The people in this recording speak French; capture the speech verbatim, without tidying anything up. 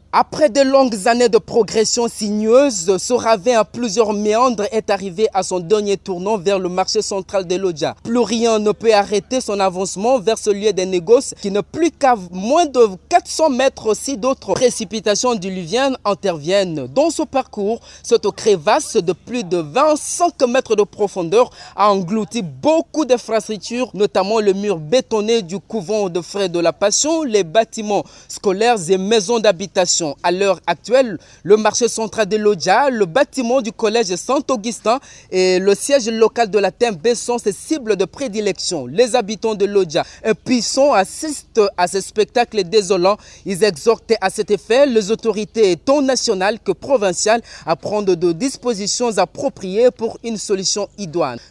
Après de longues années de progression sinueuse, ce ravin à plusieurs méandres est arrivé à son dernier tournant vers le marché central de Lodja. Plus rien ne peut arrêter son avancement vers ce lieu des négoces qui n'est plus qu'à moins de quatre cents mètres si d'autres précipitations diluviennes interviennent. Dans ce parcours, cette crevasse de plus de vingt-cinq mètres de profondeur a englouti beaucoup d'infrastructures, notamment le mur bétonné du couvent de Frères de la Passion, les bâtiments scolaires et maisons d'habitation. À l'heure actuelle, le marché central de Lodja, le bâtiment du collège Saint-Augustin et le siège local de la T M B sont ses cibles de prédilection. Les habitants de Lodja impuissants assistent à ce spectacle désolant. Ils exhortent à cet effet les autorités tant nationales que provinciales à prendre des dispositions appropriées pour une solution idoine.